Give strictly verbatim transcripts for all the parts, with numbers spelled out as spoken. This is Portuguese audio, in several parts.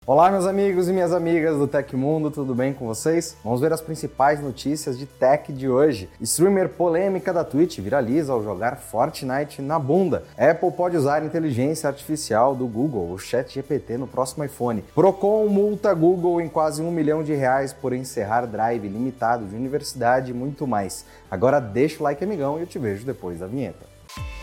Olá, meus amigos e minhas amigas do Tecmundo, tudo bem com vocês? Vamos ver as principais notícias de tech de hoje. Streamer polêmica da Twitch viraliza ao jogar Fortnite na bunda. Apple pode usar inteligência artificial do Google, o ChatGPT, no próximo iPhone. Procon multa Google em quase um milhão de reais por encerrar drive limitado de universidade e muito mais. Agora deixa o like, amigão, e eu te vejo depois da vinheta.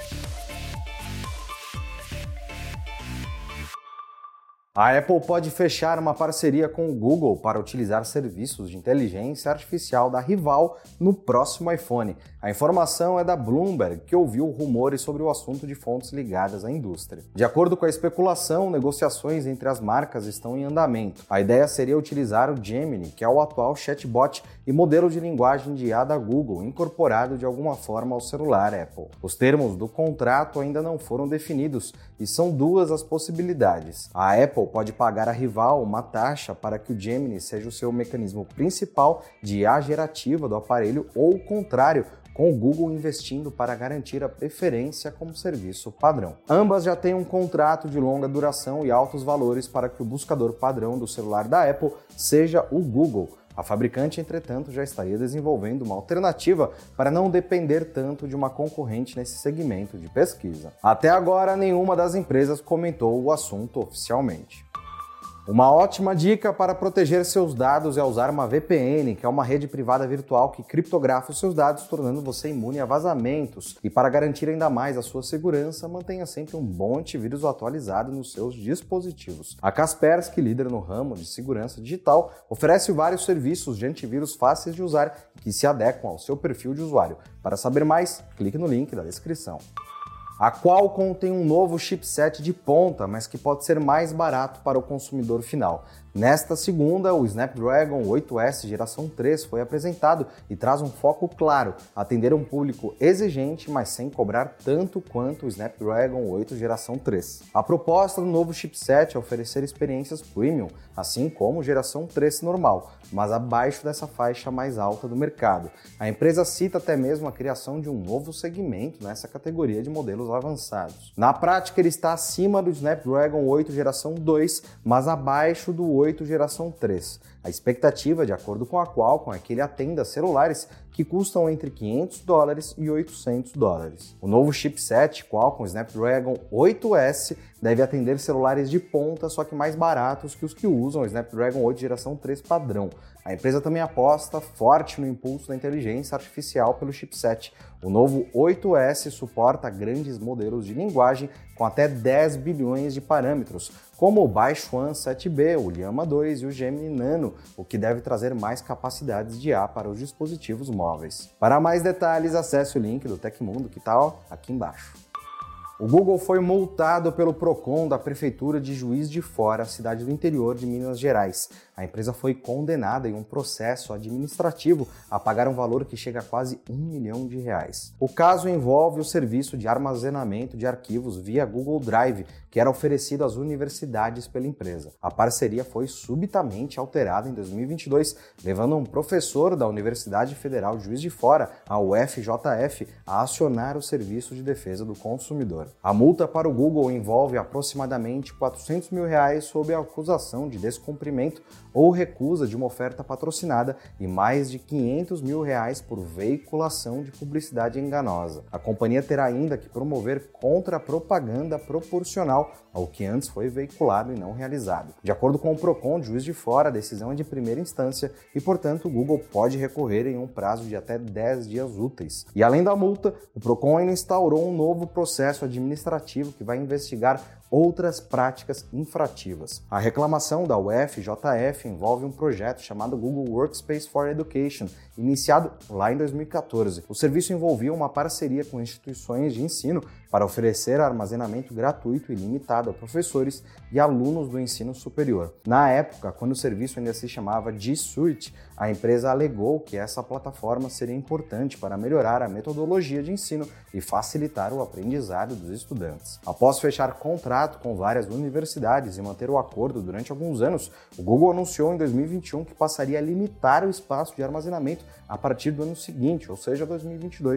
A Apple pode fechar uma parceria com o Google para utilizar serviços de inteligência artificial da rival no próximo iPhone. A informação é da Bloomberg, que ouviu rumores sobre o assunto de fontes ligadas à indústria. De acordo com a especulação, negociações entre as marcas estão em andamento. A ideia seria utilizar o Gemini, que é o atual chatbot e modelo de linguagem de I A da Google, incorporado de alguma forma ao celular Apple. Os termos do contrato ainda não foram definidos e são duas as possibilidades. A Apple pode pagar à rival uma taxa para que o Gemini seja o seu mecanismo principal de I A gerativa do aparelho, ou o contrário, com o Google investindo para garantir a preferência como serviço padrão. Ambas já têm um contrato de longa duração e altos valores para que o buscador padrão do celular da Apple seja o Google. A fabricante, entretanto, já estaria desenvolvendo uma alternativa para não depender tanto de uma concorrente nesse segmento de pesquisa. Até agora, nenhuma das empresas comentou o assunto oficialmente. Uma ótima dica para proteger seus dados é usar uma V P N, que é uma rede privada virtual que criptografa os seus dados, tornando você imune a vazamentos. E para garantir ainda mais a sua segurança, mantenha sempre um bom antivírus atualizado nos seus dispositivos. A Kaspersky, líder no ramo de segurança digital, oferece vários serviços de antivírus fáceis de usar e que se adequam ao seu perfil de usuário. Para saber mais, clique no link da descrição. A Qualcomm tem um novo chipset de ponta, mas que pode ser mais barato para o consumidor final. Nesta segunda, o Snapdragon oito S geração três foi apresentado e traz um foco claro: atender um público exigente, mas sem cobrar tanto quanto o Snapdragon oito geração três. A proposta do novo chipset é oferecer experiências premium, assim como geração três normal, mas abaixo dessa faixa mais alta do mercado. A empresa cita até mesmo a criação de um novo segmento nessa categoria de modelos avançados. Na prática, ele está acima do Snapdragon oito geração dois, mas abaixo do oito geração três. A expectativa, de acordo com a Qualcomm, é que ele atenda celulares que custam entre quinhentos dólares e oitocentos dólares. O novo chipset Qualcomm Snapdragon oito S deve atender celulares de ponta, só que mais baratos que os que usam o Snapdragon oito geração três padrão. A empresa também aposta forte no impulso da inteligência artificial pelo chipset. O novo oito S suporta grandes modelos de linguagem com até dez bilhões de parâmetros, como o Baishuan sete B, o Llama dois e o Gemini Nano, o que deve trazer mais capacidades de I A para os dispositivos móveis. Para mais detalhes, acesse o link do Tecmundo que está aqui embaixo. O Google foi multado pelo Procon da Prefeitura de Juiz de Fora, cidade do interior de Minas Gerais. A empresa foi condenada em um processo administrativo a pagar um valor que chega a quase um milhão de reais. O caso envolve o serviço de armazenamento de arquivos via Google Drive, que era oferecido às universidades pela empresa. A parceria foi subitamente alterada em dois mil e vinte e dois, levando um professor da Universidade Federal de Juiz de Fora, a U F J F, a acionar o Serviço de Defesa do Consumidor. A multa para o Google envolve aproximadamente quatrocentos mil reais sob a acusação de descumprimento ou recusa de uma oferta patrocinada e mais de quinhentos mil reais por veiculação de publicidade enganosa. A companhia terá ainda que promover contra-propaganda proporcional ao que antes foi veiculado e não realizado. De acordo com o Procon de Juiz de Fora, a decisão é de primeira instância e, portanto, o Google pode recorrer em um prazo de até dez dias úteis. E além da multa, o Procon ainda instaurou um novo processo administrativo que vai investigar outras práticas infrativas. A reclamação da U F J F envolve um projeto chamado Google Workspace for Education, iniciado lá em dois mil e quatorze. O serviço envolvia uma parceria com instituições de ensino para oferecer armazenamento gratuito e limitado a professores e alunos do ensino superior. Na época, quando o serviço ainda se chamava G Suite, a empresa alegou que essa plataforma seria importante para melhorar a metodologia de ensino e facilitar o aprendizado dos estudantes. Após fechar contrato com várias universidades e manter o acordo durante alguns anos, o Google anunciou em dois mil e vinte e um que passaria a limitar o espaço de armazenamento a partir do ano seguinte, ou seja, dois mil e vinte e dois,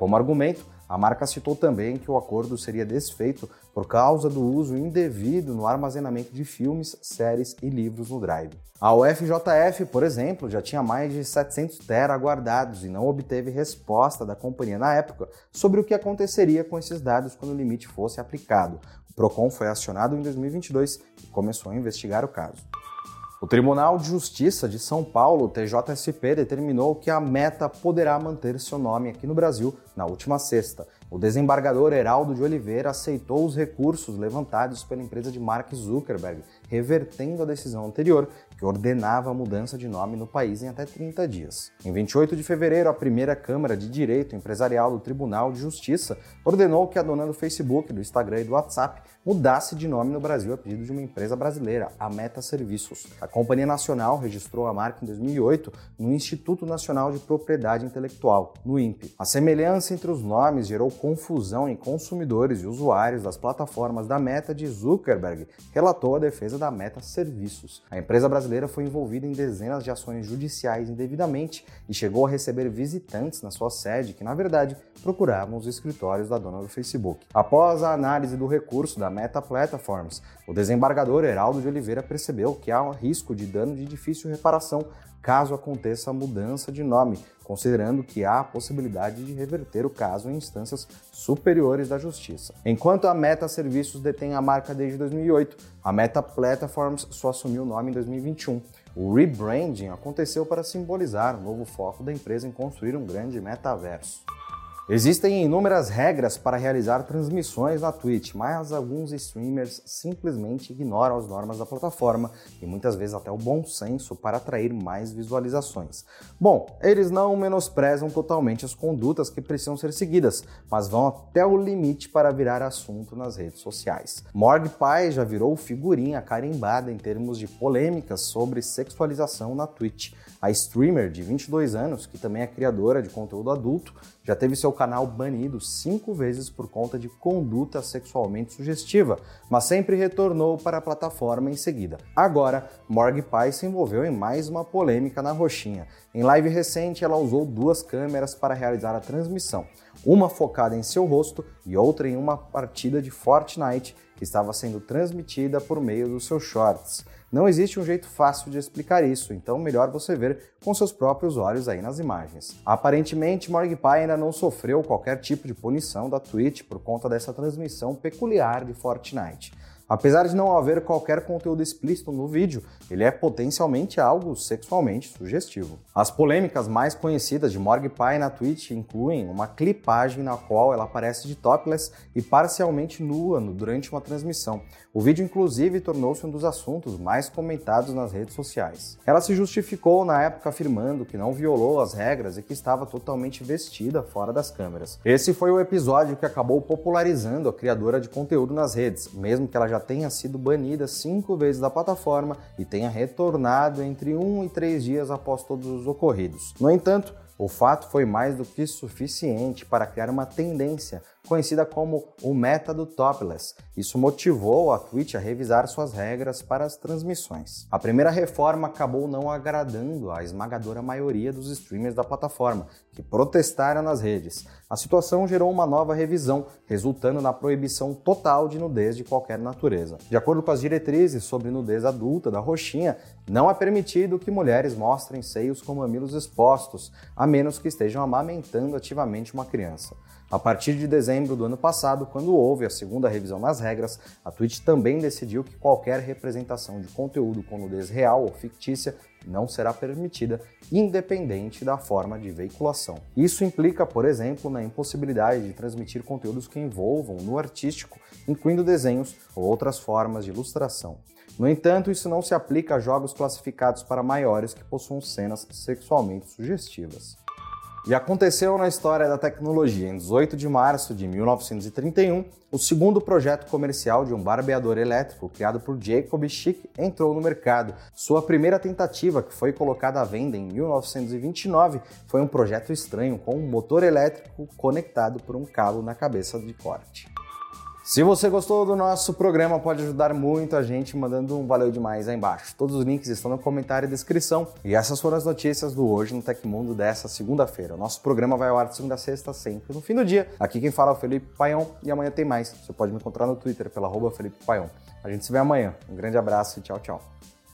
Como argumento, a marca citou também que o acordo seria desfeito por causa do uso indevido no armazenamento de filmes, séries e livros no Drive. A U F J F, por exemplo, já tinha mais de setecentos tera guardados e não obteve resposta da companhia na época sobre o que aconteceria com esses dados quando o limite fosse aplicado. O Procon foi acionado em dois mil e vinte e dois e começou a investigar o caso. O Tribunal de Justiça de São Paulo, T J S P, determinou que a Meta poderá manter seu nome aqui no Brasil na última sexta. O desembargador Heraldo de Oliveira aceitou os recursos levantados pela empresa de Mark Zuckerberg, revertendo a decisão anterior, que ordenava a mudança de nome no país em até trinta dias. Em vinte e oito de fevereiro, a primeira Câmara de Direito Empresarial do Tribunal de Justiça ordenou que a dona do Facebook, do Instagram e do WhatsApp mudasse de nome no Brasil a pedido de uma empresa brasileira, a Meta Serviços. A Companhia Nacional registrou a marca em dois mil e oito no Instituto Nacional de Propriedade Intelectual, no I N P E. A semelhança entre os nomes gerou confusão em consumidores e usuários das plataformas da Meta de Zuckerberg, relatou a defesa da Meta Serviços. A empresa brasileira foi envolvida em dezenas de ações judiciais indevidamente e chegou a receber visitantes na sua sede que, na verdade, procuravam os escritórios da dona do Facebook. Após a análise do recurso da Meta Platforms, o desembargador Heraldo de Oliveira percebeu que há um risco de dano de difícil reparação caso aconteça a mudança de nome, considerando que há a possibilidade de reverter o caso em instâncias superiores da Justiça. Enquanto a Meta Serviços detém a marca desde dois mil e oito, a Meta Platforms só assumiu o nome em dois mil e vinte e um. O rebranding aconteceu para simbolizar o novo foco da empresa em construir um grande metaverso. Existem inúmeras regras para realizar transmissões na Twitch, mas alguns streamers simplesmente ignoram as normas da plataforma e muitas vezes até o bom senso para atrair mais visualizações. Bom, eles não menosprezam totalmente as condutas que precisam ser seguidas, mas vão até o limite para virar assunto nas redes sociais. MorgPie já virou figurinha carimbada em termos de polêmicas sobre sexualização na Twitch. A streamer de vinte e dois anos, que também é criadora de conteúdo adulto, já teve seu canal banido cinco vezes por conta de conduta sexualmente sugestiva, mas sempre retornou para a plataforma em seguida. Agora, MorgPie se envolveu em mais uma polêmica na roxinha. Em live recente, ela usou duas câmeras para realizar a transmissão, uma focada em seu rosto e outra em uma partida de Fortnite que estava sendo transmitida por meio dos seus shorts. Não existe um jeito fácil de explicar isso, então melhor você ver com seus próprios olhos aí nas imagens. Aparentemente, MorgPie ainda não sofreu qualquer tipo de punição da Twitch por conta dessa transmissão peculiar de Fortnite. Apesar de não haver qualquer conteúdo explícito no vídeo, ele é potencialmente algo sexualmente sugestivo. As polêmicas mais conhecidas de MorgPie na Twitch incluem uma clipagem na qual ela aparece de topless e parcialmente nua durante uma transmissão. O vídeo, inclusive, tornou-se um dos assuntos mais comentados nas redes sociais. Ela se justificou na época afirmando que não violou as regras e que estava totalmente vestida fora das câmeras. Esse foi o episódio que acabou popularizando a criadora de conteúdo nas redes, mesmo que ela já tenha sido banida cinco vezes da plataforma e tenha retornado entre um e três dias após todos os ocorridos. No entanto, o fato foi mais do que suficiente para criar uma tendência conhecida como o meta do topless. Isso motivou a Twitch a revisar suas regras para as transmissões. A primeira reforma acabou não agradando a esmagadora maioria dos streamers da plataforma, que protestaram nas redes. A situação gerou uma nova revisão, resultando na proibição total de nudez de qualquer natureza. De acordo com as diretrizes sobre nudez adulta da roxinha, não é permitido que mulheres mostrem seios com mamilos expostos, a menos que estejam amamentando ativamente uma criança. A partir de dezembro do ano passado, quando houve a segunda revisão nas regras, a Twitch também decidiu que qualquer representação de conteúdo com nudez real ou fictícia não será permitida, independente da forma de veiculação. Isso implica, por exemplo, na impossibilidade de transmitir conteúdos que envolvam no artístico, incluindo desenhos ou outras formas de ilustração. No entanto, isso não se aplica a jogos classificados para maiores que possuam cenas sexualmente sugestivas. E aconteceu na história da tecnologia. Em dezoito de março de mil novecentos e trinta e um, o segundo projeto comercial de um barbeador elétrico criado por Jacob Schick entrou no mercado. Sua primeira tentativa, que foi colocada à venda em mil novecentos e vinte e nove, foi um projeto estranho com um motor elétrico conectado por um cabo na cabeça de corte. Se você gostou do nosso programa, pode ajudar muito a gente mandando um valeu demais aí embaixo. Todos os links estão no comentário e descrição. E essas foram as notícias do Hoje no Tecmundo dessa segunda-feira. O nosso programa vai ao ar de segunda a sexta, sempre no fim do dia. Aqui quem fala é o Felipe Paião e amanhã tem mais. Você pode me encontrar no Twitter pela arroba Felipe Paião. A gente se vê amanhã. Um grande abraço e tchau, tchau.